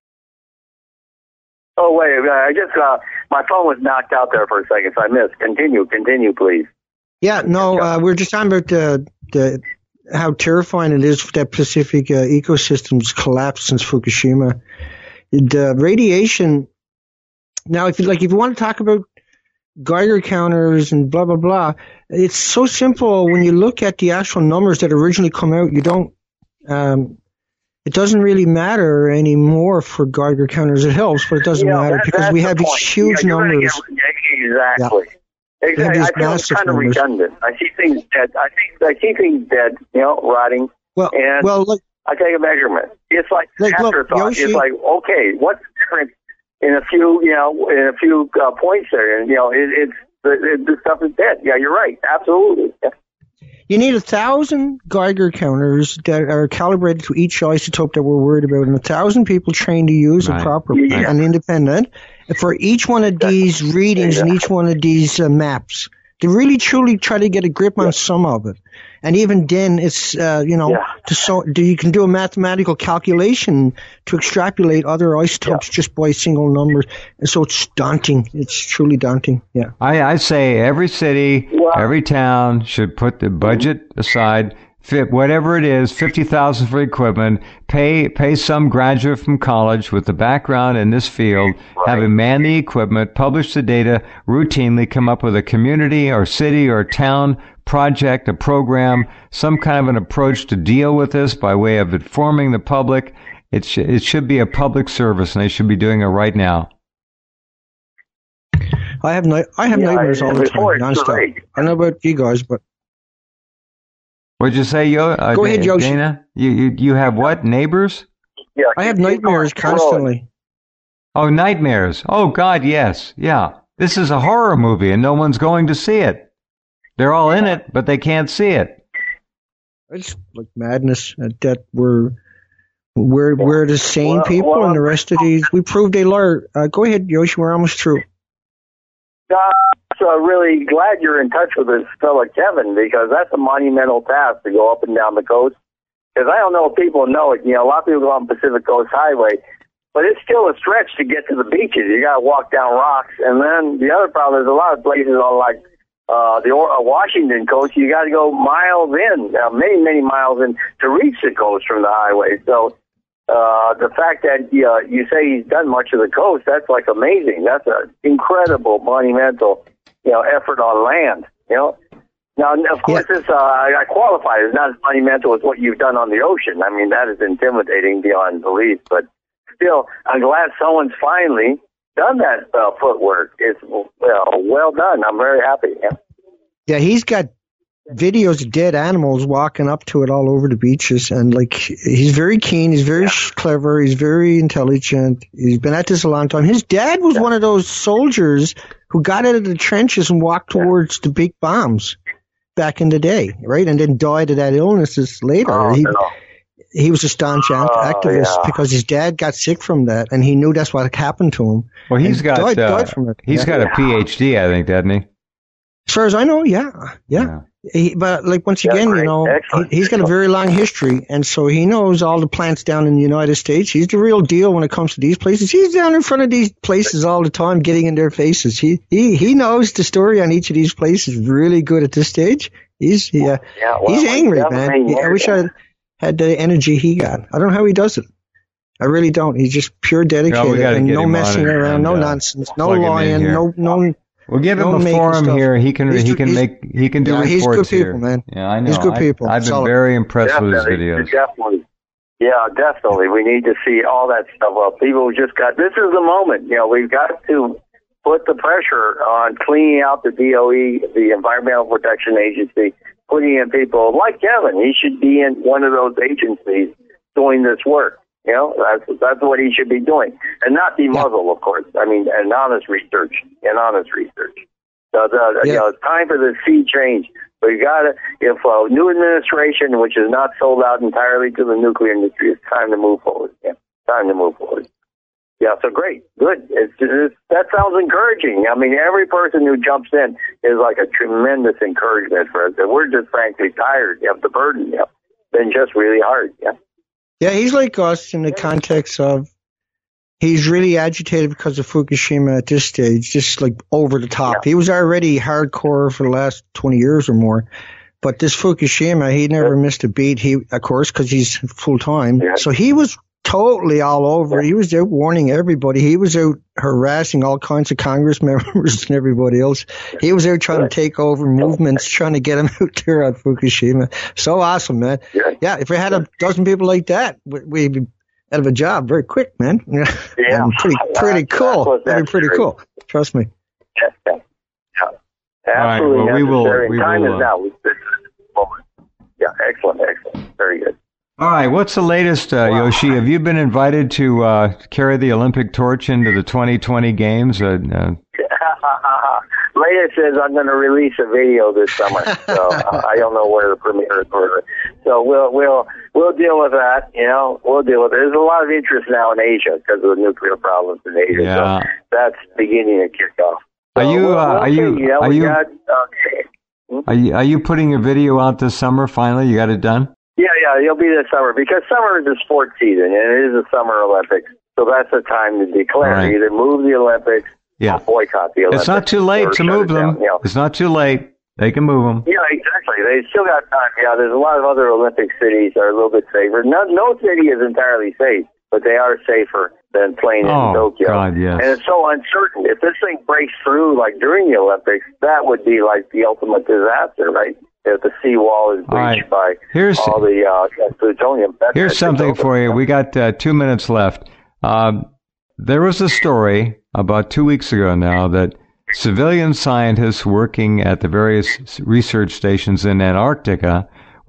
Oh, wait, I just, uh, my phone was knocked out there for a second, so I missed. Continue, continue, please. Yeah, no, uh, we we're just talking about the, the how terrifying it is that Pacific uh, ecosystems collapsed since Fukushima. The radiation. Now, if you like, if you want to talk about Geiger counters and blah blah blah, it's so simple. When you look at the actual numbers that originally come out, you don't. Um, it doesn't really matter anymore for Geiger counters. It helps, but it doesn't Yeah, matter that- because that's we the have these point. huge Yeah, you're gonna numbers. Get, exactly. Yeah. Exactly. these I feel it's massive kind of numbers. redundant. I see things dead. I see, I see things dead, you know, rotting. Well, and well, look, I take a measurement. It's like, Like, look, afterthought. Yoshi- It's like, okay, what's the difference in a few, you know, in a few uh, points there? And, you know, it, it's, the, the stuff is dead. Yeah, you're right. Absolutely. Yeah. you need a thousand Geiger counters that are calibrated to each isotope that we're worried about, and a thousand people trained to use Right. it properly Yeah. and independent for each one of these readings and each one of these uh, maps. To really truly try to get a grip on some of it, and even then, it's uh, you know, Yeah. to so you can do a mathematical calculation to extrapolate other isotopes just by single numbers, and so it's daunting. It's truly daunting. Yeah. I, I say every city, Well- every town should put the budget aside, fit whatever it is, fifty thousand for equipment, pay pay some graduate from college with the background in this field, have him man the equipment, publish the data routinely, come up with a community or city or town project, a program, some kind of an approach to deal with this by way of informing the public. It, sh- it should be a public service, and they should be doing it right now. I have ni- I have Yeah, nightmares all the time, before it's too nonstop. late. I don't know about you guys, but What'd you say, Yo? Uh, Go ahead, Yoshi. Dana? You, you you have what? Neighbors? Yeah, I have nightmares constantly. Oh, nightmares. Oh, God, yes. Yeah. This is a horror movie, and no one's going to see it. They're all in it, but they can't see it. It's like madness that we're we're we're the sane well, people, well, and the rest of these we proved they learn. Uh, go ahead, Yoshi. We're almost through. Uh, so I'm really glad you're in touch with this fella Kevin, because that's a monumental task to go up and down the coast. Because I don't know if people know it. You know, a lot of people go on Pacific Coast Highway, but it's still a stretch to get to the beaches. You got to walk down rocks, and then the other problem is a lot of places on like uh, the uh, Washington coast. You got to go miles in, uh, many many miles in to reach the coast from the highway. So. Uh, the fact that uh, you say he's done much of the coast, that's like amazing. That's an incredible, monumental, you know, effort on land, you know. Now, of course, yeah. this, uh, I qualify, it's not as monumental as what you've done on the ocean. I mean, that is intimidating beyond belief, but still, I'm glad someone's finally done that uh, footwork. It's well, well done. I'm very happy. Yeah, yeah he's got videos of dead animals walking up to it all over the beaches, and like he's very keen, he's very yeah. clever, he's very intelligent, he's been at this a long time. His dad was yeah. one of those soldiers who got out of the trenches and walked yeah. towards the big bombs back in the day, right, and then died of that illness later. Oh, he, no. he was a staunch oh, activist yeah. because his dad got sick from that, and he knew that's what happened to him. Well, he's got died, uh, died from it. he's yeah. got a P H D, I think, doesn't he? As far as I know, yeah, yeah. yeah. He, but like once again, yeah, you know, he, he's got a very long history, and so he knows all the plants down in the United States. He's the real deal when it comes to these places. He's down in front of these places all the time, getting in their faces. He he he knows the story on each of these places really good at this stage. He's he, uh, yeah, well, he's angry, man. He, I wish I had the energy he got. I don't know how he does it. I really don't. He's just pure dedicated no, and no messing around, and, no uh, nonsense, no lying, no no. We'll give him no a forum stuff. here. He can he's, he can make he can do yeah, reports he's good people, here. Man. Yeah, I know. He's good people. I, I've been Solid. very impressed definitely, with his videos. Definitely. Yeah, definitely. We need to see all that stuff up. People just got, this is the moment. You know, we've got to put the pressure on cleaning out the D O E, the Environmental Protection Agency, putting in people like Kevin. He should be in one of those agencies doing this work. You know, that's that's what he should be doing, and not be muzzled, of course. I mean, and honest research, and honest research. So, the, yeah. you know, it's time for the sea change. We got to, if a new administration, which is not sold out entirely to the nuclear industry, it's time to move forward. Yeah, time to move forward. Yeah, so great, good. It's, it's, that sounds encouraging. I mean, every person who jumps in is like a tremendous encouragement for us. And we're just frankly tired of the burden. Yeah, been just really hard. Yeah. Yeah, he's like us in the context of he's really agitated because of Fukushima at this stage, just like over the top. Yeah. He was already hardcore for the last twenty years or more. But this Fukushima, he never yeah. missed a beat. He, of course, because he's full time. Yeah. So he was totally all over. Yeah. He was out warning everybody. He was out harassing all kinds of Congress members and everybody else. He was out trying yeah. to take over movements, trying to get him out there at Fukushima. So awesome, man. Yeah, yeah if we had a dozen people like that, we'd be out of a job very quick, man. Yeah. pretty pretty that's, cool. That's That'd be pretty true. cool. Trust me. Yeah, yeah. yeah. Absolutely right, well, we will, we Time will, is now. Yeah, excellent, excellent. Very good. All right, what's the latest, uh, wow. Yoshi? Have you been invited to uh, carry the Olympic torch into the twenty twenty games? Uh, uh... Latest is I'm going to release a video this summer, so uh, I don't know where the premiere is. For. So we'll we'll we'll deal with that. You know, we'll deal with it. There's a lot of interest now in Asia because of the nuclear problems in Asia. Yeah. So that's beginning to kick off. So are you? We'll, uh, we'll are you? You know, are you? Got, okay. hmm? Are you? Are you putting a video out this summer? Finally, you got it done. Yeah, yeah, it'll be this summer because summer is a sports season and it is the Summer Olympics. So that's the time to declare right. either move the Olympics yeah. or boycott the Olympics. It's not too late to move them. Down, you know. It's not too late. They can move them. Yeah, exactly. They still got time. Yeah, there's a lot of other Olympic cities that are a little bit safer. No, no city is entirely safe, but they are safer than playing oh, in Tokyo. God, yes. And it's so uncertain. If this thing breaks through, like during the Olympics, that would be like the ultimate disaster, right? If the seawall is breached right. by here's, all the uh, plutonium. That's here's something for you. We got uh, two minutes left. Uh, there was a story about two weeks ago now that civilian scientists working at the various research stations in Antarctica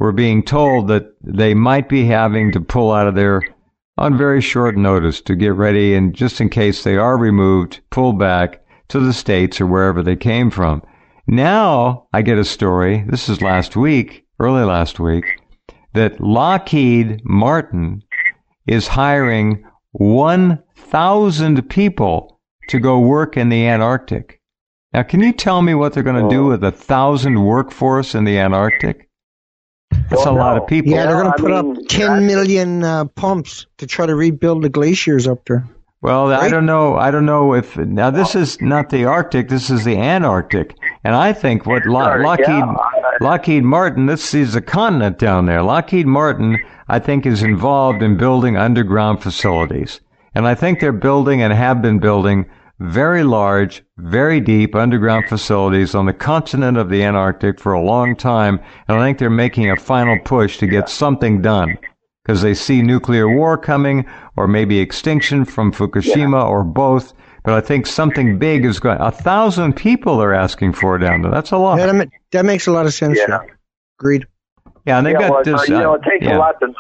were being told that they might be having to pull out of there on very short notice to get ready, and just in case they are removed, pull back to the States or wherever they came from. Now I get a story, this is last week, early last week, that Lockheed Martin is hiring one thousand people to go work in the Antarctic. Now, can you tell me what they're going to do with a thousand workforce in the Antarctic? That's Well, a lot no. of people. Yeah, they're going I to put mean, up ten million uh, pumps to try to rebuild the glaciers up there. Well, I Right? don't know. I don't know if now this is not the Arctic. This is the Antarctic, and I think what Lo- Sure, Lockheed yeah. Lockheed Martin. This is a continent down there. Lockheed Martin, I think, is involved in building underground facilities, and I think they're building and have been building very large, very deep underground facilities on the continent of the Antarctic for a long time, and I think they're making a final push to get something done because they see nuclear war coming or maybe extinction from Fukushima Yeah. or both. But I think something big is going. A thousand people are asking for down there. That's a lot. Yeah, that, ma- that makes a lot of sense. Yeah. Yeah. Agreed. Yeah, and they've yeah, got well, this. you know, uh, it takes yeah. a lot to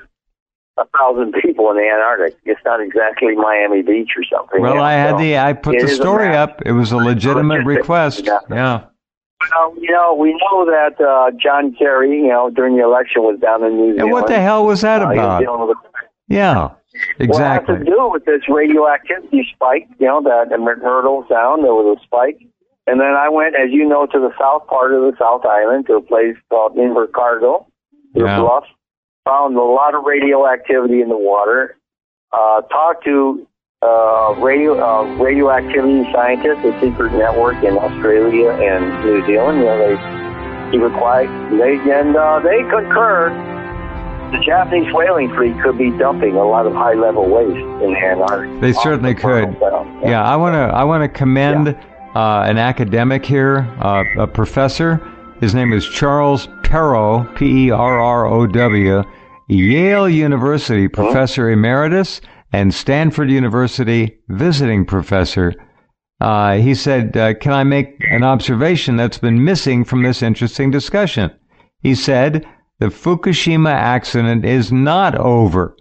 a thousand people in the Antarctic. It's not exactly Miami Beach or something. Well, you know, I had so the. I put it the is a story map. up. It was a legitimate Logistics, request. yeah. Yeah. Well, you know, we know that uh, John Kerry, you know, during the election was down in New Zealand. And what the hell was that Uh, he was about? dealing with Yeah, exactly. Well, it has to do with this radioactivity spike, you know, that the Myrtle Sound, there was a spike. And then I went, as you know, to the south part of the South Island, to a place called Invercargill, Yeah. Bluff. Found a lot of radioactivity in the water. Uh, talked to uh, radio uh, radioactivity scientists, a secret network in Australia and New Zealand. You know, they keep it quiet. They, and uh, they concur the Japanese whaling fleet could be dumping a lot of high-level waste in the Antarctic. They certainly Off the Myrtle could. Sound. Yeah, I want to. I want to commend uh, an academic here, uh, a professor. His name is Charles Perrow, P E R R O W, Yale University professor emeritus and Stanford University visiting professor. Uh, he said, uh, "Can I make an observation that's been missing from this interesting discussion?" He said, "The Fukushima accident is not over.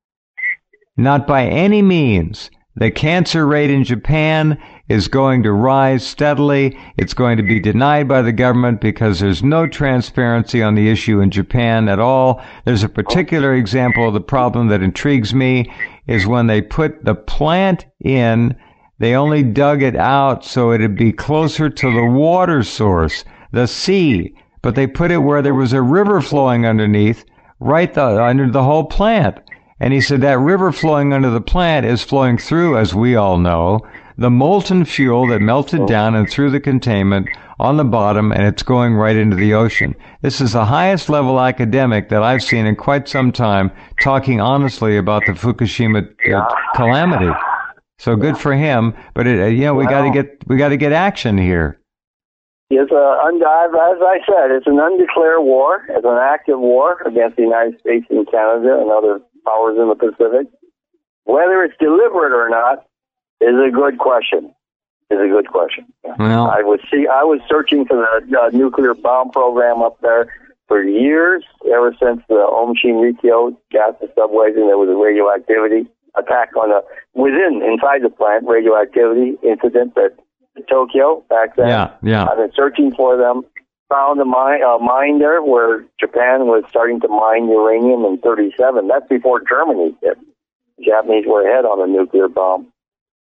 Not by any means. The cancer rate in Japan is going to rise steadily. It's going to be denied by the government because there's no transparency on the issue in Japan at all. There's a particular example of the problem that intrigues me is when they put the plant in, they only dug it out so it'd be closer to the water source, the sea. But they put it where there was a river flowing underneath, right the, under the whole plant. And he said that river flowing under the plant is flowing through, as we all know, the molten fuel that melted down and through the containment on the bottom, and it's going right into the ocean. This is the highest level academic that I've seen in quite some time talking honestly about the Fukushima uh, calamity. So good for him, but it, uh, you know, we got to get we got to get action here. It's a, und- as I said, it's an undeclared war. It's an active war against the United States and Canada and other powers in the Pacific. Whether it's deliberate or not is a good question. Is a good question. Well, I was see. I was searching for the uh, nuclear bomb program up there for years, ever since the Aum Shinrikyo got the subways and there was a radioactivity attack on a within inside the plant radioactivity incident at Tokyo back then. yeah, yeah. I've been searching for them. Found a mine, a mine there where Japan was starting to mine uranium in thirty-seven. That's before Germany did. The Japanese were ahead on a nuclear bomb.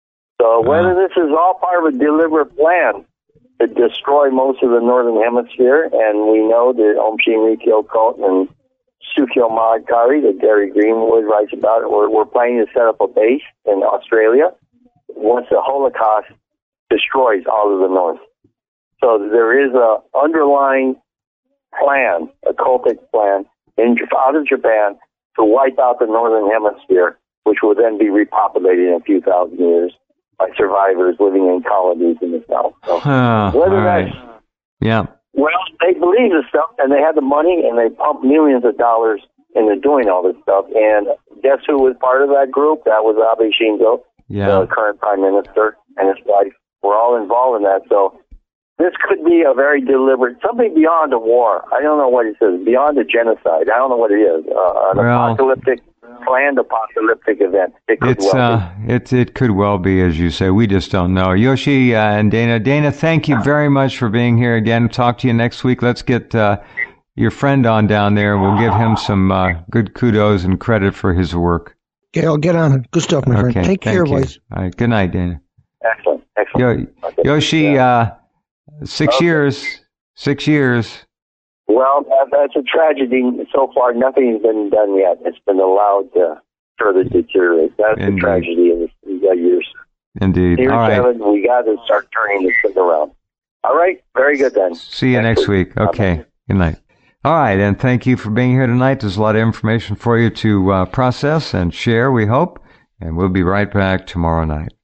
So whether Wow. this is all part of a deliberate plan to destroy most of the northern hemisphere, and we know the Aum Shinrikyo cult and Tsukyo Maikari that Gary Greenwood writes about it, we're, we're planning to set up a base in Australia once the Holocaust destroys all of the North. So there is a underlying plan, a cultic plan, in, out of Japan to wipe out the northern hemisphere, which will then be repopulated in a few thousand years by survivors living in colonies in the south. So Uh, whether all right. that's, Yeah. well, they believe this stuff, and they had the money, and they pumped millions of dollars into doing all this stuff. And guess who was part of that group? That was Abe Shinzo, Yeah. the current prime minister, and his wife. We're all involved in that. So this could be a very deliberate, something beyond a war. I don't know what it is, beyond a genocide. I don't know what it is. Uh, an well, apocalyptic, planned apocalyptic event. It could it's, well uh, it, it could well be, as you say. We just don't know. Yoshi uh, and Dana. Dana, thank you very much for being here again. Talk to you next week. Let's get uh, your friend on down there. We'll give him some uh, good kudos and credit for his work. Okay, I'll get on it. Good stuff, my okay, friend. Take care, boys. All right. Good night, Dana. Excellent. Excellent. Yo, okay. Yoshi, yeah. uh, six okay. years. Six years. Well, that, that's a tragedy. So far, nothing's been done yet. It's been allowed to further deteriorate. That's Indeed. a tragedy in these years. Indeed. Here's All right. Evan, we got to start turning this thing around. All right. Very good then. See you next, next week. week. Okay. Bye-bye. Good night. All right. And thank you for being here tonight. There's a lot of information for you to uh, process and share, we hope. And we'll be right back tomorrow night.